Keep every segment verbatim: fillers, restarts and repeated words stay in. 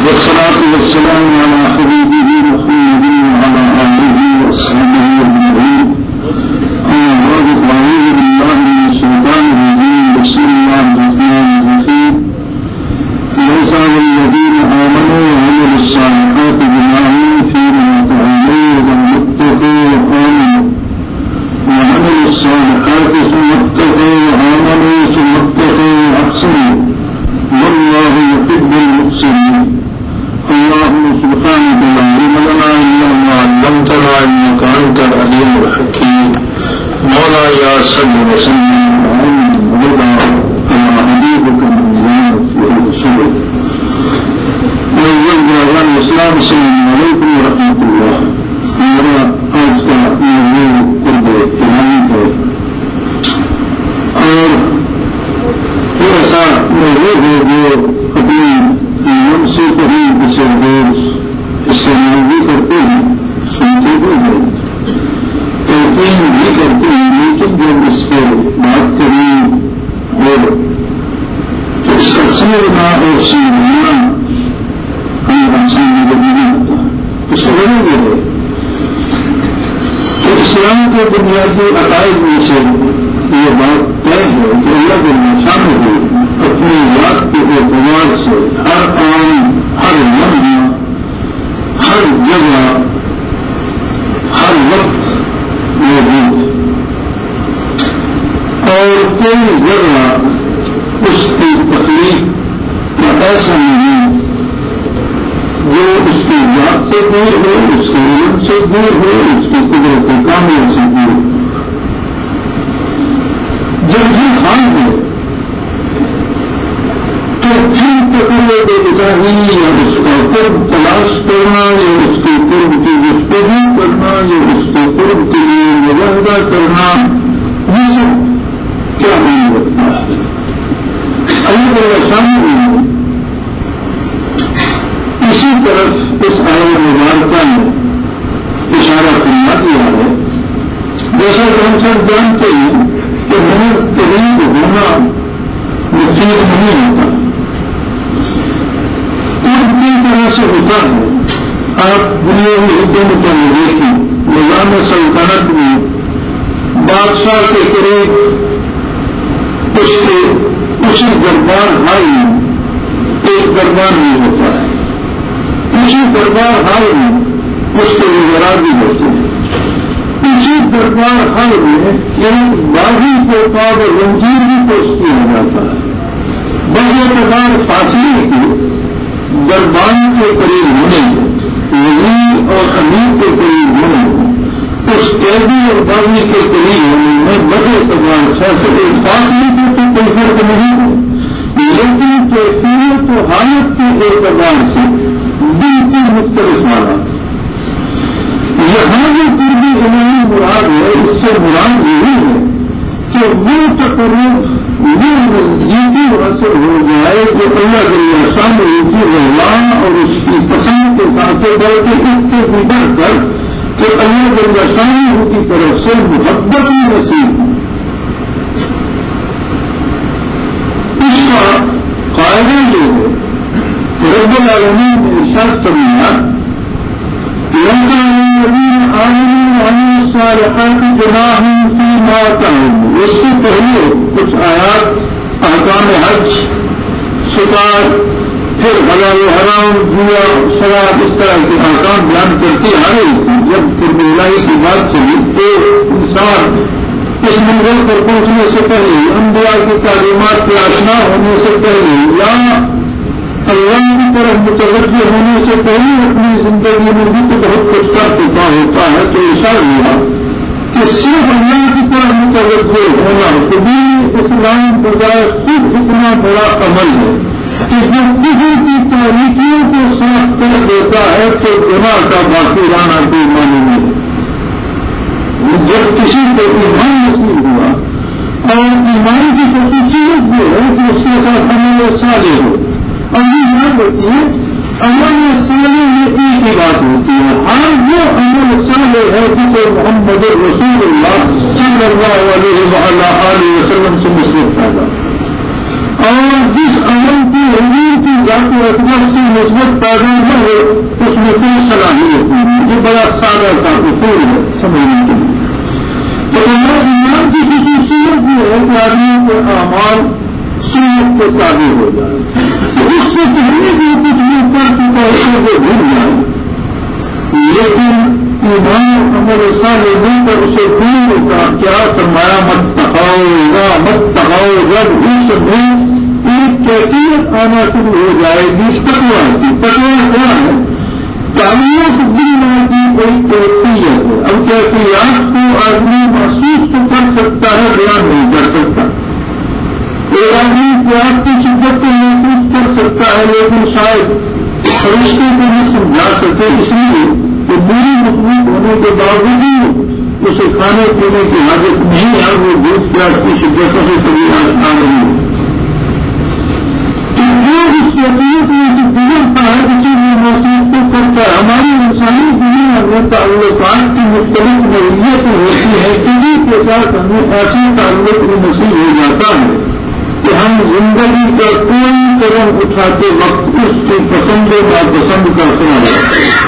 والصلاة والسلام على حبيبه محمد وعلى آله وأصحابه أجمعين. أما بعد فأعوذ بالله من الشيطان الرجيم. بسم الله الرحمن الرحيم. ليس على الذين آمنوا وعملوا الصالحات جناح فيما تولوا واتقوا وآمنوا وعملوا الصالحات ثم اتقوا وآمنوا ثم اتقوا وأحسنوا والله يحب المحسنين. اللهم سبحانك لا علم لنا إلا ما علمتنا إنك أنت العليم الحكيم. مولاي صل وسلم على حبيبك من زانت ورسولك. أيها الإسلام السلام عليكم ورحمة الله. ہمارا آج کا موضوع قرب الہی ہے اور ایسا موضوع ہے جو اپنے من سے کہیں کسی روز استعمال بھی کرتے ہیں، سنتے بھی ہیں، تلقین بھی کرتے ہیں، لیکن جب اس پہ بات کریں اور اس کا سمجھنا اور سمجھنا ہمیں آسان نہیں ہوتا. اس کو وجہ یہ ہے کہ اسلام کے بنیادی عقائد میں سے یہ بات طے ہے کہ اللہ کے نشان کو اپنی ذات کے اعتبار سے ہر آن، ہر لمحہ، ہر جگہ، ہر وقت موجود اور کوئی ذرہ اس کی تکلیف کا ایسا نہیں جو اس کی ذات سے دور ہو، اس کے علم سے دور ہو، اس کی قدرت کامل سے دور ہو. جب یہ حال ہے تو پھر تقرب الہی یا اس کا قرب تلاش کرنا یا اس کے قرب کی گفتگو کرنا یا اس کے قرب کے لیے مجاہدہ کرنا، یہ سب کیا نہیں رکھتا ہے. اللہ تعالیٰ شامل اسی طرف اس آیت مبارکہ میں اشارہ کرنا دیا ہے. جیسا کہ ہم سب جانتے ہیں کہ محض قریب ہونا مفید نہیں ہوتا، قرب کی طرح سے ہوتا ہے. آپ دنیا میں حکومت میں دیکھیں، نظام سلطنت میں بادشاہ کے قریب اس کے اسی دربار حال میں ایک دربار نہیں ہوتا ہے، اسی دربار حال میں اس کے وزراء بھی ہوتے ہیں، اسی دربار حال میں ایک باغی کو پاگ اور رنجیر بھی پیش کیا جاتا ہے. باعتبار فاصلے کے دربان کے قریب ہونے وزیر اور امیر کے قریب ہونے اس قیدی اور باغی کے قریب ہونے میں بڑے اعتبار فاصلے فاصلے کے تو کوئی فرق نہیں ہے، لیکن کیفیت و حالت کے اعتبار سے بالکل مختلف حالات. یہاں جو قربی الہی مراد ہے، اس سے مراد یہی ہے کہ وہ تقرب وہ نزدیکی حاصل ہو جائے جو اللہ کے سامنے کی رضا اور اس کی پسند کے ساتھ بلکہ اس سے بھی بڑھ کر کہ اللہ کے سامنے کی طرف سے محبت ہی نصیب ہو. اس کا فائدہ یہ ہے رب العالمین نے ارشاد فرمایا ليس للذين آمنوا وعملوا الصالحات جناح فيما تولوا. اس سے پہلے کچھ آیات احکام حج، شکار، پھر حلال و حرام، جوا، شراب، اس طرح کے احکام بیان کرتی آ رہی تھی. جب قرب الہی کی بات چلی تو انسان اس منزل پر پہنچنے سے پہلے، انبیاء کی تعلیمات کے آشنا ہونے سے پہلے یا اللہ کی طرف متوجہ ہونے سے پہلے اپنی زندگی میں بھی تو بہت کچھ کر چکا ہوتا ہے. تو اشارہ ہوا کہ صرف اللہ کی طرف متوجہ ہونا کبھی اسلام بجائے خود اتنا بڑا عمل ہے کہ جو کسی کی تاریخیوں کو صاف کر دیتا ہے تو گناہ کا باقی رہنا کوئی معنی نہیں. جب کسی کو ایمان نصیب ہوا اور ایمان کی خصوصیت یہ ہے کہ اس کے ساتھ عمل صالح ہو. عمل یاد ہوتی ہے، عمل صالح میں ایک ہی بات ہوتی ہے، ہر وہ عمل صالح ہے جسے محمد رسول اللہ صلی اللہ علیہ وآلہ وسلم سے مثبت پیدا، اور جس عمل کی حضور کی ذات اکبر سے نسبت پیدا نہ ہو اس میں کوئی صلاحیت نہیں. یہ بڑا سادہ کا اصول ہے سمجھنے کے لیے. تو ایمان کی خصوصیت یہ ہے کہ آدمی کے اعمال سنت کے تابع ہو جائے. تو اس سے پہلے جو کچھ بھی کر چکا ہے وہ بھول جائے. لیکن ایمان عمل صالح مل کر اسے دور کا کیا فرمایا مت تقاؤ گا مت تقاؤ. جب اس میں ایک کیفیت آنا شروع ہو جائے گی تقویٰ کی. تقویٰ کیا ہے؟ تعلق باللہ کی کوئی کیفیت ہے. اب کیفیات کو آدمی محسوس تو کر سکتا ہے بیان نہیں کر سکتا. ایک آدمی پیاس کی شدت کو محسوس کر سکتا ہے لیکن شاید فرشتے کو نہیں سمجھا سکے. اس لیے کہ بری مخلوق ہونے کے باوجود اسے کھانے پینے کی حاجت نہیں ہے. وہ دودھ پیاس کی شدتوں سے کبھی آشنا نہیں ہے. تو جو اس کیفیت میں سے گزرتا ہے اسی لیے محسوس کو کرتا ہے. ہماری انسانی دنیا میں تعلقات کی مختلف نوعیت ہوتی ہے. کسی کے ساتھ ہمیں ایسا تعلق نصیب ہو جاتا ہے کہ ہم زندگی کا کوئی قدم اٹھاتے وقت اس کی پسند و ناپسند کا سوال ہے.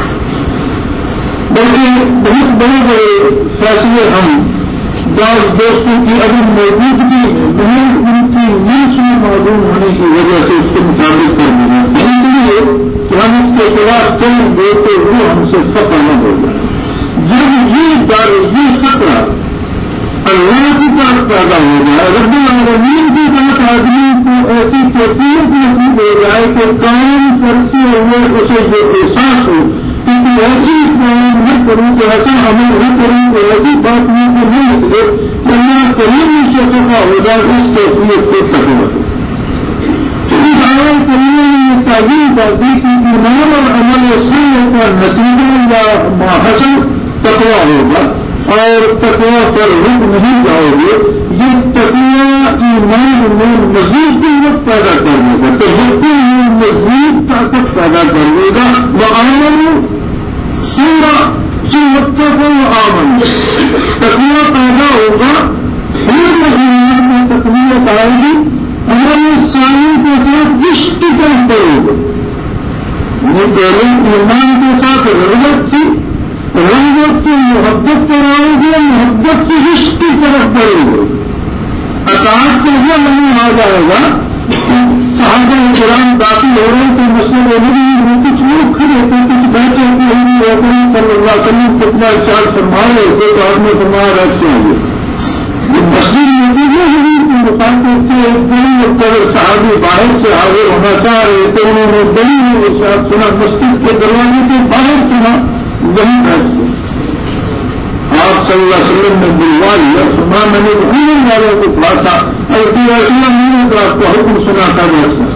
بلکہ بہت بڑے بڑے فیصلے ہم بعض دوستوں کی ابھی موجودگی میں بہت ان کی نیچ میں معلوم ہونے کی وجہ سے اس کے مطابق کر دیں گے. اس لیے کہ ہم اس کے خلاف چل دے تو وہ ہم سے خطا نہ ہو جائے. جب یہ ڈر یہ خطرہ اللہ کی طرف پیدا ہو جائے, رب العالمین کی طرف آدمی کو ایسی کیفیت نصیب ہو جائے کہ کام کرتے ہوئے اسے جو احساس ہو کہ ایسی کام نہ کروں کہ ایسا عمل نہ کروں کہ ایسی بات نہیں کہ نہیں نکلے کہ اللہ کریم سے خطا ہو جائے. اس کیفیت کو تقویٰ ہے. اس آیت کریمہ نے یہ تعبیر کر دی کہ ایمان اور عمل صالح کا نتیجہ یا محض تقویٰ ہوگا اور تقویٰ پر رک نہیں جاؤ گے. یہ تقویٰ ایمان میں مزید قوت پیدا کرنے کا تجربے میں مزید طاقت پیدا کرنے کا. وہ آمن سورا سورت کو آمن تقویٰ پیدا ہوگا. پھر ایمان میں تقویت آئے گی. ہمارے سائن کے ساتھ عشق کی طرف پڑے گا. یہ پہلے ایمان کے ساتھ رغبت تھی, رغبت سے محبت پر آئے گے, محبت سے عشق کی طرف بڑھے گے. اطاعت کا یہ نہیں آ جائے گا. صحابہ کرام داخل ہو رہے تھے مسجد نبوی میں, کچھ لوگ کھڑے تھے, کچھ بیٹھے تھے. صلی اللہ علیہ وسلم کتنا چار فرما رہے تھے تو آپ نے فرمایا رکھتے ہیں. یہ مسجد نبوی حضور کی مخاطب سے ایک بڑی مقدر صحابی باہر سے حاضر ہونا چاہ رہے تھے. انہوں نے بڑی میں ارشاد سنا, مسجد کے دروازے سے باہر سنا, وہیں بیٹھ گئے. آپ صلی اللہ علیہ وسلم نے بلوا لیا. سنا میں نے بھولنے والوں کو پڑھا تھا اور میں نے تو آپ کو حکم سنا تھا جیسا.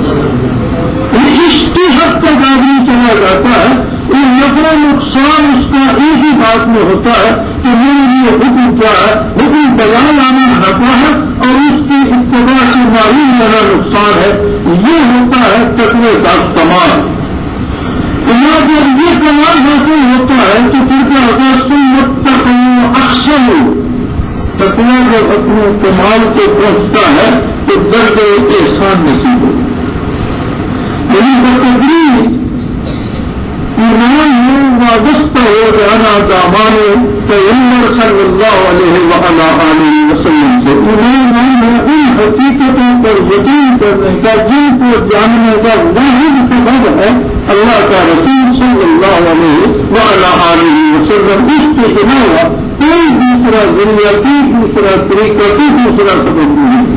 اس کی حد تک آدمی چلا جاتا ہے. یہ نفع نقصان اس کا ایک ہی بات میں ہوتا ہے کہ میرے لیے حکم کیا ہے. حکم بجا لانا نفع ہے اور اس کی اتباع سے معلوم ہونا نقصان ہے. یہ ہوتا ہے تقوی کا کمال. جب یہ کمال حاصل ہوتا ہے تو پھر کیا ہوتا ہے, سنت تقوی اکثر تقوی جب اپنے کمال کو پہنچتا ہے تو درد احسان نصیب ہوتا ہے. یعنی بتدریج ایمان میں وابستہ ہو جانا دامان پیغمبر صلی اللہ علیہ وآلہ وسلم سے. ایمان میں ان حقیقتوں پر یقین کرنے کا, جن کو جاننے کا واحد سبب ہے اللہ کا رسول صلی اللہ علیہ وآلہ وسلم. اس کے علاوہ کوئی دوسرا ذریعہ, کوئی دوسرا طریقہ, کوئی دوسرا سبب نہیں.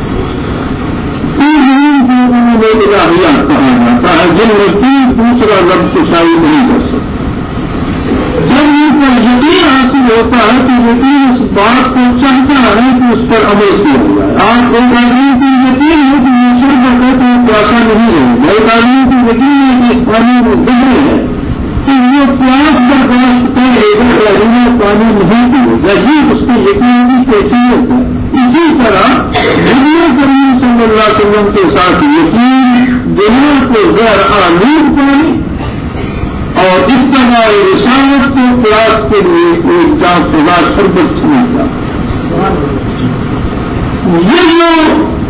الہیات کہا جاتا ہے جن میں کوئی دوسرا لفظ شاعری نہیں کر سکتا. جب ان پر یقین حاصل ہوتا ہے تو یقین اس بات کو چاہتا ہے کہ اس پر عمل کیا جائے. آپ ایک آدمی کو یقین ہے کہ یہ شرب ہے تو پیاسا نہیں رہے گا. ایک آدمی کو یقین ہے کہ اس پانی میں گزرے ہے تو یہ پیاس برداشت کرے گا یا پانی نہیں پیے گا. یہ اس کی یقین کی کیفیت ہے. اسی طرح نبی کریم صلی اللہ علیہ وسلم کے ساتھ یقین دنیا کو غیر آلود پانی اور اتباع رسالت کو پیاس کے لیے ایک جان خدا شربت سمجھتا. یہ جو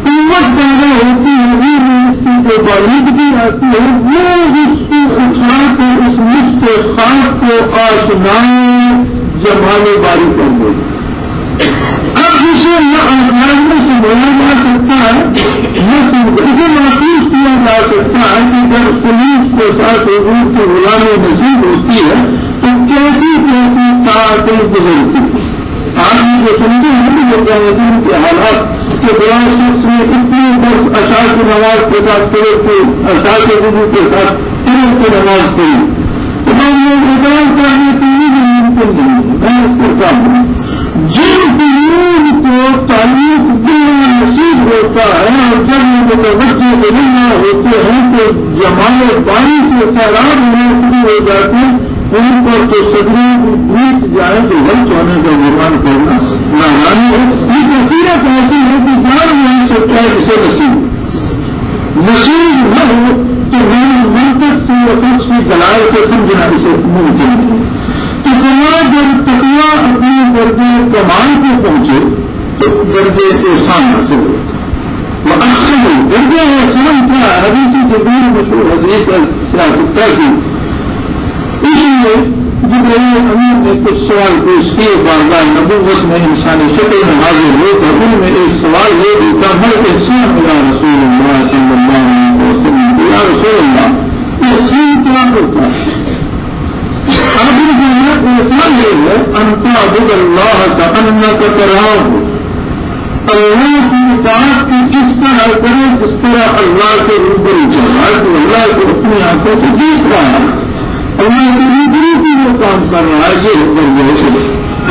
قوت پیدا ہوتی ہے اس کی جو بالودگی آتی ہے وہ اس کو اٹھا کر اس مشت خاک کو آسمان جمال باری کر دے. اب اسے نہ آسمان میں سنبھالا جا سکتا ہے نہ اسے محسوس کیا جا سکتا ہے کہ جب پولیس کے ساتھ حضور کی غلامی نصیب ہوتی ہے تو کیسی کیسی ساعتیں گزرتی ہیں. آج جو سنتے ہیں جو قیامتین کے حالات کہ بڑا شخص نے اتنی برس اشاع کی نماز کے ساتھ پھر کے اشاع کے وضو کے ساتھ پھر کی نماز پڑھی تمام لوگ اعتراض کرنے کے لیے بھی ممکن نہیں. میں اس کو چاہوں جن قانون کو تعلق دینا نصیب ہوتا ہے اور جب یہ متوجہ کرنا ہوتے ہیں تو جمال باری سے سیراب ہونے شروع ہو جاتے ہیں. ان پر تو صدرے بیت جائے تو غلط ہونے کا نرمان کرنا ناگانی ہے. یہ تصویریں ایسی ہے کہ جان نہیں سکتا ہے اسے نصیب نصیب نہ ہو تو میری منطق سے یا کچھ کی دلائل سے سمجھنا اسے ممکن ہے. تو سماج جب تقویٰ اپنے درجے کمال کو پہنچے تو درجے احسان حاصل ہو. وہ اکثر درجے احسان کیا حدیثی سے دور مشہور حدیث سیاستہ کی. اس لیے جبرائیل امین نے کچھ سوال پیش کیے بارگاہ نبوت میں انسانی شکل میں حاضر ہو کر ان میں ایک سوال یہ بھی تھا ہر احسان یا رسول اللہ صلی اللہ علیہ وسلم یا رسول اللہ احسان کیا ہوتا ہے؟ اب ان کے احسان یہ ہے ان تعبد اللہ کأنک تراہ اللہ کی اطاعت کی اس طرح کرے جس طرح اللہ کے روبرو چل رہا ہے تو اللہ کو اپنی آنکھوں سے دیکھ رہا ہے. اللہ کے روبرو کی وہ کام کر رہا ہے یہ درجہ ہے.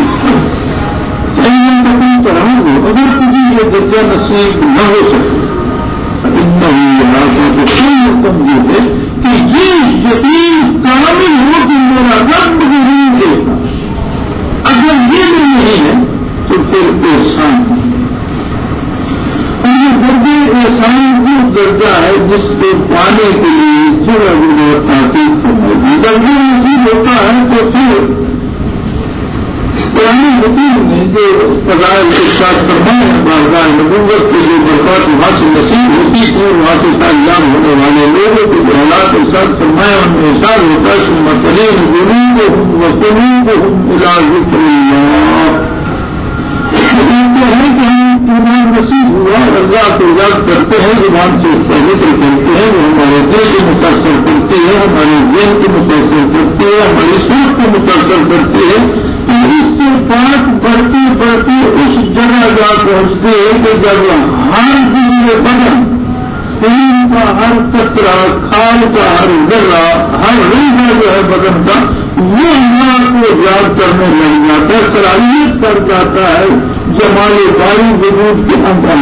کہیں طرح ہو اگر کسی یہ درجہ نصیب نہ ہو سکے کمزور ہے کہ یہ یقین کامل ہو کہ میرا رب ضرور دیتا. اگر یہ بھی نہیں ہے تو پھر احسان ہے. اور یہ درجے احسان وہ درجہ ہے جس کو پانے کے لیے جگہ جگہ تحقیق کرنا درجہ نصیب ہوتا ہے تو پھر پرانی حکیم نے جو فضائل کے ساتھ فرمائے بارگاہ نبوت کے جو برکات وہاں سے نصیب ہوتی تھی وہاں سے کامیاب ہونے والے لوگوں کے جو حالات کے ساتھ فرمایا ان میں احساس ہوتا ہے سمترین غروب ہوں وقلوب ہوں الی ذکر اللہ. کہتے ہیں کہ ہم ایمان نصیب ہوا اللہ کو یاد کرتے ہیں زبان سے اس کا ذکر کرتے ہیں وہ ہمارے دل کو متاثر کرتے ہیں ہمارے ذہن کو متاثر کرتے ہیں ہماری سوچ کو متاثر کرتے ہیں. تو اس کے پاس بڑھتے بڑھتے اس جگہ جا پہنچتے ہیں کہ جب ہر دل بدن خون کا ہر قطرہ کھال کا ہر ذرہ ہر ریزہ جو ہے بدن کا وہ اللہ کو یاد کرنے لگ جاتا ہے صلاحیت کر جاتا ہے جمال باری وجود کے اندر.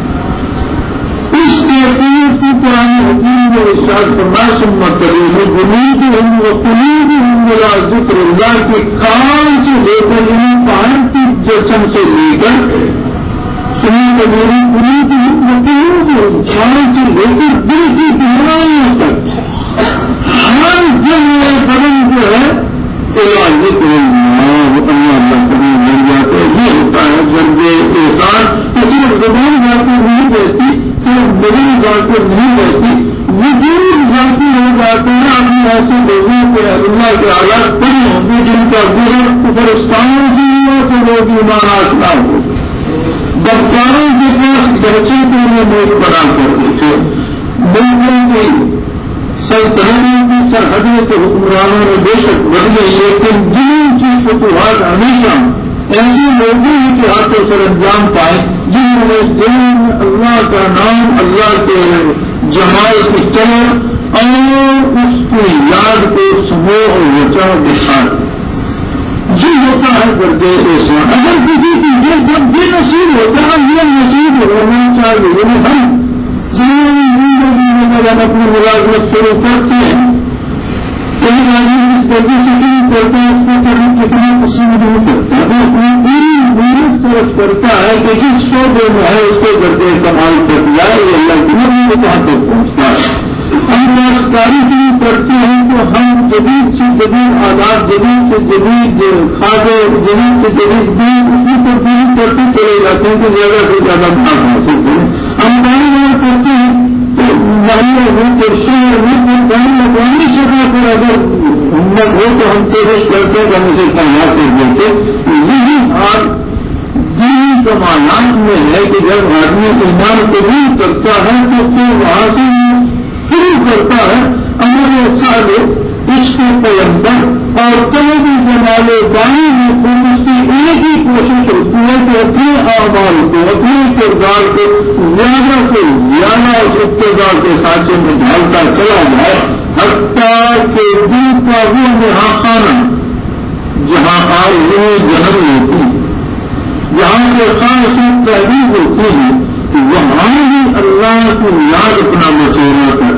اس کیفیت کی پرانی حکیم میں ارشاد فرمایا سمت کریم جنوب ہوں و قلوب ہوں الی ذکر اللہ کے کان سے لے کر یعنی پہن کی جسم سے لے کر سنی میری قلوب ہوں و قلوب ہوں کان سے لے کر دل کی گہرائیوں تک ہر جگہ بدن جو ہے الی ذکر اللہ اللہ اللہ کرنے لگ جاتے ہیں. یہ ہوتا ہے درجے احسان. صرف زبان جاتی نہیں رہتی صرف بدن جاتے نہیں رہتی وجود جاتی ہو جاتے ہیں. ابھی ایسے لوگوں کے اللہ کے حالات بڑی ہوں گے جن کا گزر کفرستانوں سے ہوا تو لوگ ایمان آشنا ہو. دفتروں کے پاس بچے کے لیے موت بنا کرتے تھے. ملکوں کی سلطنتوں کی سرحدوں کے حکمرانوں نے بے شک بدلے لیکن جن کی فتوحات ہمیشہ ایسے لوگوں کے ہاتھوں سر انجام پائے جنہوں نے دل میں اللہ کا نام اللہ کے جمال کی چمک اور اس کی یاد کو سمو اور وچا دکھا یہ ہوتا ہے درجے احسان. اگر کسی کی یہ جب یہ نصیب ہوتا ہے یہ نصیب ہونا چاہیے یعنی ہم زندگی میں جب اپنی ملازمت شروع کرتے ہیں کہیں آدمی اس درجے سے شروع کرتا ہے اس کو کبھی کتنا پسند نہیں کرتا وہ اپنی پوری محنت صرف کرتا ہے کہ جس شعبے میں ہے اس کو درجے کمال کر دیا یہ اللہ کی مرضی میں کہاں تک پہنچتا ہے. ہم کاشتکاری شروع کرتے ہیں تو ہم جدید سے جدید آلات جدید سے جدید کھادے جدید سے جدید بیج اس کی تبدیلی کرتے چلے جاتے ہیں کہ زیادہ سے زیادہ بھاگ حاصل کریں. ہم محلے ہو تو شہر ہو تو کہیں مقامی جگہ پر اگر ہمت ہو تو ہم کوشش کرتے ہیں کہ ہم اسے تیار کر دیتے. یہی حال دینی کمالات میں ہے کہ جب آدمی ایمان قبول کرتا ہے تو پھر وہاں سے شروع کرتا ہے ہمارے سارے اس کے پیغمبر اور کئی بھی جمالے بانی میں خود اس کی ایک ہی کوشش ہوتی ہے کہ اپنے اعمال کو اپنے کردار کو زیادہ سے زیادہ اس اقتدار کے سانچے میں ڈھالتا چلا جائے حتیٰ کہ دل کا وہ یہاں خانہ جہاں آج وہ جنم ہوتی جہاں سے خاص تحریر ہوتی ہے وہاں بھی اللہ کو یاد اپنا مسورہ کر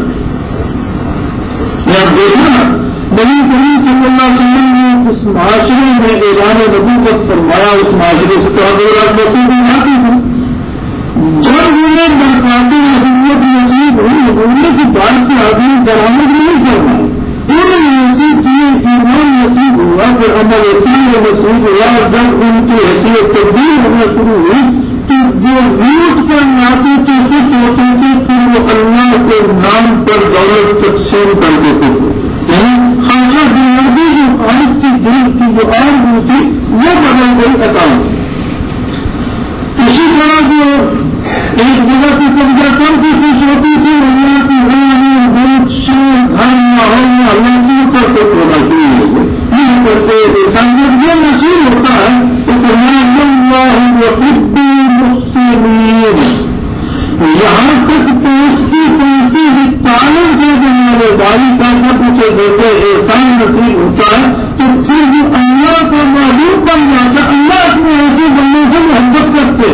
یا دیکھنا نبی کریم صلی اللہ علیہ وسلم نے اس معاشرے میں اعلان نبوت فرمایا. اس معاشرے سے تو حضرات بچوں کو آتی تھی جب انہیں برکاتی نبوت نصیب ہوئی نبوت کی بات سے آدمی برآمد نہیں کرنا ان نصیب کیے ایمان نصیب ہوا پھر عمل یقین نصیب ہوا. جب ان کی حیثیت تبدیل ہونا شروع ہوئی تو جو روٹ پر ناطے تو کچھ ہوتے تھے پھر وہ اللہ کے نام پر دولت تقسیم کر دیتے تھے. خاصا بنیادی جو خالص کی دل کی جو آر ہوئی تھی وہ بدل گئی اکاؤنٹ. اسی طرح جو ایک جگہ کی سمجھا کم کی خوش ہوتی تھی اللہ کی راہ بہت سے گھر ماحول میں اللہ کی اوپر سے ہونا شروع ہو گئے. یہ کرتے سمجھ یہ نصیب ہوتا ہے تو اللہ وحب المسلمین یہاں تک پہنچتی پہنچتی ہی تعلق کے بنانے والی کا سب اسے جیسے احسان نصیب ہوتا ہے تو پھر وہ اللہ کا محبوب بن جاتا ہے. اللہ اپنے ایسے بننے سے محبت کرتے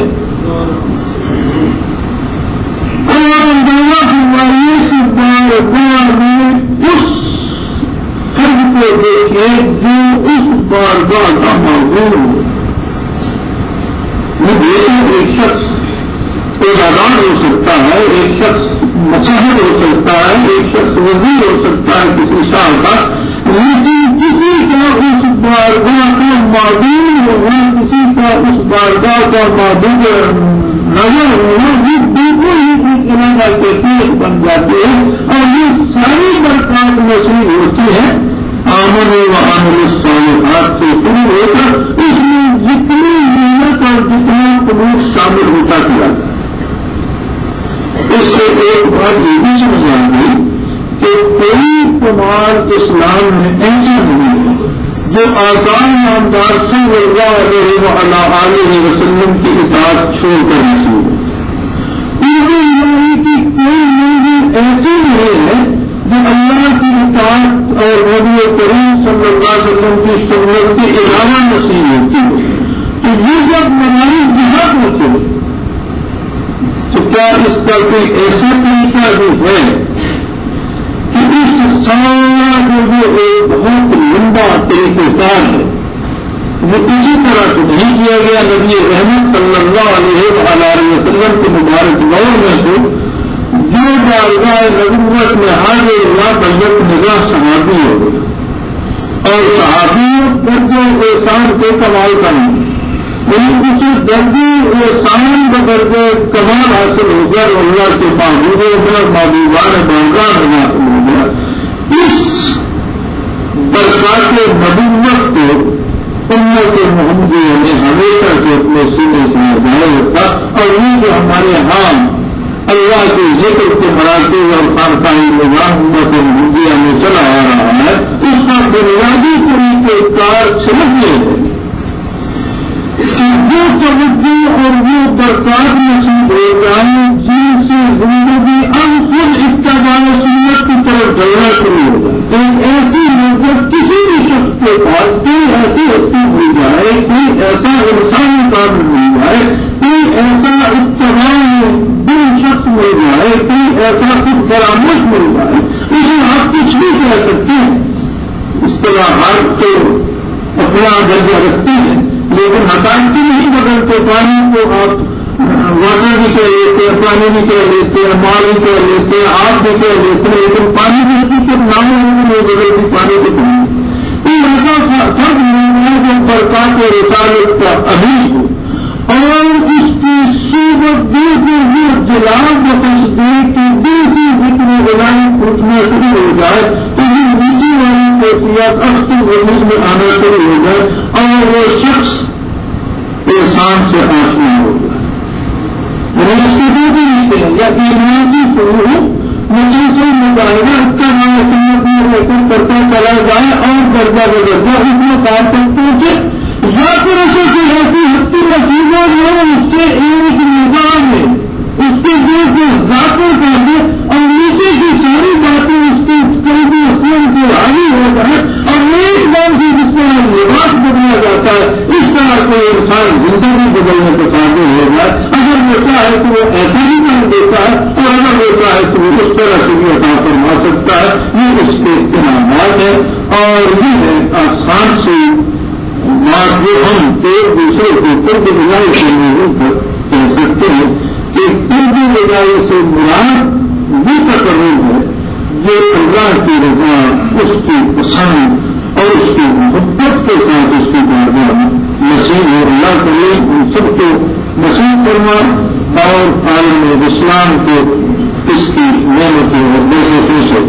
اور اندازہ ہماری سے بار بار میں اس فرد کو دیکھے جو اس بار بار کا محبوب ہو. وہ دیکھیں ایک شخص ایک آزاد ہو سکتا ہے ایک شخص مشاہد ہو سکتا ہے ایک شخص وزیر ہو سکتا ہے کسی شاہ کا لیکن کسی کا اس بارگاہ کا معبود ہونا کسی کا اس بارگاہ کا معبود نظر ہونا یہ بالکل ہی کس طرح کا کیفیت بن جاتے ہیں اور یہ ساری برکات نصیب ہوتی ہے آمن و عامل الصالحات سے شروع ہو کر اس میں جتنی محنت اور جتنا قبول شامل ہوتا کیا. اس سے ایک بات یہ بھی سمجھ آ گئی کہ کوئی کمال اسلام میں ایسا نہیں ہے جو آسان نامدار صلی اللہ علیہ وسلم کی اطاعت چھوڑ کر نصیب ہے. پوری الہی کی کوئی موجود ایسی نہیں ہے جو اللہ کی اطاعت اور نبی کریم صلی اللہ علیہ وسلم کی سنت کے علاوہ نصیب ہوتی ہے. تو یہ جب ہماری جہاد ہوتے ہیں تو کیا اس کا کوئی ایسا طریقہ بھی ہے کہ اس سارا جو ایک بہت لمبا طریقہ کار ہے وہ اسی طرح سے نہیں کیا گیا. نبی رحمت صلی اللہ علیہ وسلم کے مبارک دور میں تو جو بارگاہ نبوت میں حاضر ہوا بیت نگاہ صحابی ہو گیا اور صحابیوں درجے احسان کے کمال کا نہیں ان کسی درجے احسان بدرجے کمال حاصل ہو گیا اور اللہ کے معبود ہو گیا معبودان بارگاہ میں حاصل ہو گیا. اس برکات نبوت کو امت محمدیہ نے ہمیشہ سے اپنے سینے سے لگایا ہوتا اور یہ جو ہمارے ہاں اللہ کے ذکر کے مراتب اور خانقاہ نظام امت محمدیہ میں چلا آ رہا ہے اس کا بنیادی طریقے کار سمجھے کہ وہ توجہ اور وہ برکات نصیب ہو جائیں جن سے زندگی اب خود اتباع سنت کی طرف جلنا شروع ہو جائے. ایک ایسی نوبت کسی بھی شخص کے پاس کوئی ایسی ہستی مل جائے کوئی ایسا انسانی کام مل جائے کوئی ایسا اتباع دل شخص مل جائے کوئی ایسا خود فراموش مل جائے اسے آپ کچھ بھی کہہ سکتے ہیں. اس طرح آپ تو اپنا درجہ رکھتے ہیں لیکن حقائق نہیں بدلتے. پانی کو آپ واٹر بھی کہہ لیتے ہیں پانی بھی کہہ لیتے ہیں مال بھی کہہ لیتے ہیں آپ بھی کہہ لیتے ہیں لیکن پانی کی حقیقت ناموں میں نہیں بدلتی پانی کو پانی کوئی ایسا فرق نہیں ہے جو برکات و رسالت کا ابھی ہو اور اس کی صورت دل کو وہ جلال و تصدیق کی دوسری ذکر کرنا شروع ہو جائے تو یہ نیچے والی کیفیت اکثر وجود میں آنا شروع ہو جائے اور وہ شخص احسان سے آسنا ہو جائے. رشتے بھی رشتے ہیں یا ایمان کی شروع مسلسل مظاہرہ کا نام سنت میں رکن کرتا چلا جائے اور درجہ بدرجہ اس میں کام کرتے ہیں یا پھر اسے کوئی ایسی ہستی نصیبہ جو اس کے ایک نظام ہے اس کے جو ذاتوں کا ہے اور نیچے کی ساری باتیں اس کی قلبی حسین کے حاوی ہو جائے اور ایک بار سے جس طرح لباس بدلا جاتا ہے اس طرح کوئی انسان زندگی بدلنے کے قابل ہو جائے. اگر وہ چاہے تو وہ ایسا ہی کام دیتا ہے اور اگر وہ چاہے تو وہ اس طرح سے بھی عطا فرما سکتا ہے. یہ اس کے اجتماعات ہے اور یہ ہے آسان سے بات جو ہم ایک دوسرے کو قرب بجائے کے لیے کہہ سکتے ہیں کہ قرب بجائے سے مراد وہ تقرر ہے جو اللہ کی رضا اس کی پسند اور اس کی محبت کے ساتھ اس کی بارگاہ نصیب اور اللہ کرے ان سب کو نصیب کرنا اور عالم اسلام کو اس کی نعمتوں اور